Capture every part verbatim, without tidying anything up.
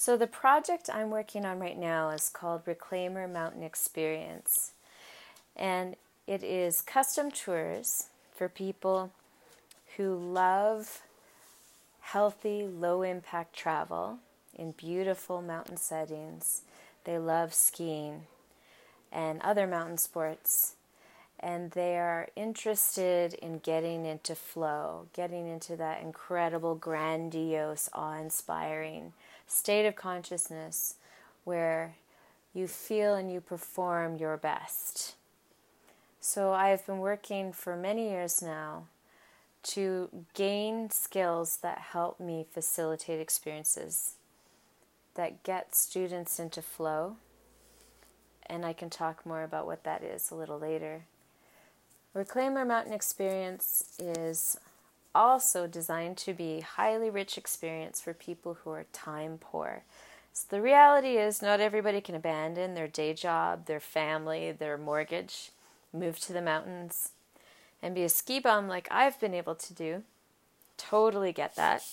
So the project I'm working on right now is called Reclaimer Mountain Experience. And it is custom tours for people who love healthy, low-impact travel in beautiful mountain settings. They love skiing and other mountain sports. And they are interested in getting into flow, getting into that incredible, grandiose, awe-inspiring state of consciousness where you feel and you perform your best. So I've been working for many years now to gain skills that help me facilitate experiences that get students into flow. And I can talk more about what that is a little later. Reclaimer Mountain Experience is also designed to be a highly rich experience for people who are time poor. So the reality is not everybody can abandon their day job, their family, their mortgage, move to the mountains, and be a ski bum like I've been able to do. Totally get that.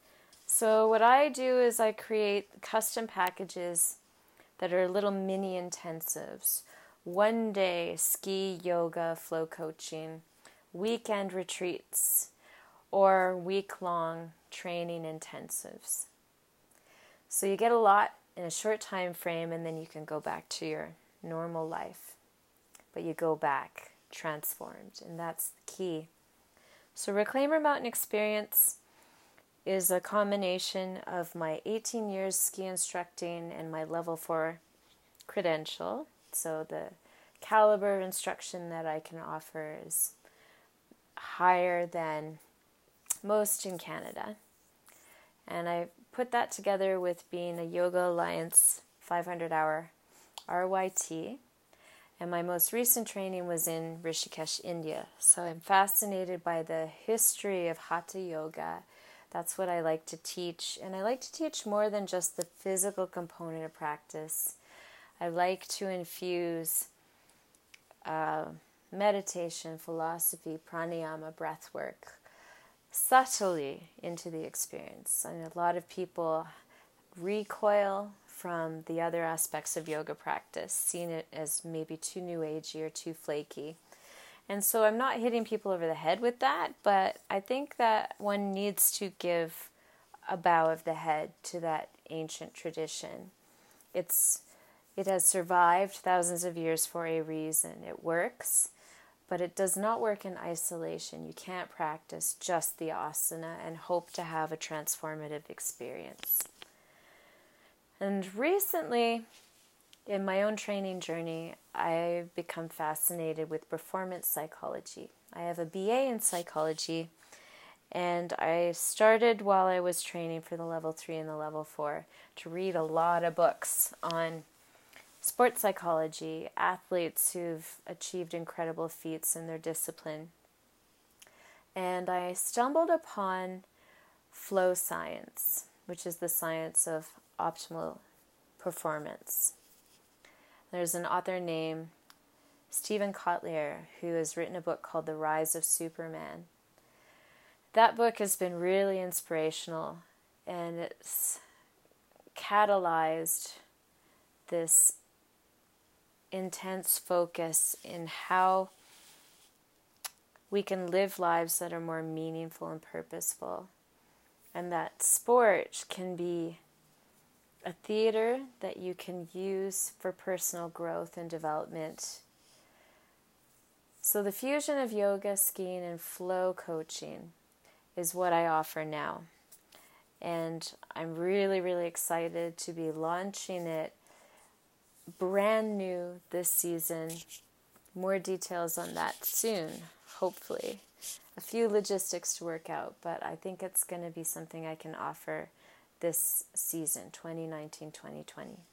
So what I do is I create custom packages that are little mini intensives. One day ski, yoga, flow coaching, weekend retreats, or week-long training intensives. So you get a lot in a short time frame, and then you can go back to your normal life. But you go back transformed, and that's the key. So Reclaimer Mountain Experience is a combination of my eighteen years ski instructing and my level four credential. So the caliber of instruction that I can offer is higher than most in Canada. And I put that together with being a Yoga Alliance five hundred hour R Y T. And my most recent training was in Rishikesh, India. So I'm fascinated by the history of Hatha Yoga. That's what I like to teach. And I like to teach more than just the physical component of practice. I like to infuse uh, meditation, philosophy, pranayama, breath work subtly into the experience. And a lot of people recoil from the other aspects of yoga practice, seeing it as maybe too new agey or too flaky. And so I'm not hitting people over the head with that, but I think that one needs to give a bow of the head to that ancient tradition. It's it has survived thousands of years for a reason. It works, but it does not work in isolation. You can't practice just the asana and hope to have a transformative experience. And recently, in my own training journey, I've become fascinated with performance psychology. I have a B A in psychology, and I started while I was training for the level three and the level four to read a lot of books on sports psychology, athletes who've achieved incredible feats in their discipline. And I stumbled upon flow science, which is the science of optimal performance. There's an author named Steven Kotler who has written a book called The Rise of Superman. That book has been really inspirational, and it's catalyzed this intense focus in how we can live lives that are more meaningful and purposeful, and that sport can be a theater that you can use for personal growth and development. So the fusion of yoga, skiing, and flow coaching is what I offer now. And I'm really, really excited to be launching it brand new this season. More details on that soon, hopefully. A few logistics to work out, but I think it's going to be something I can offer this season, twenty nineteen twenty twenty.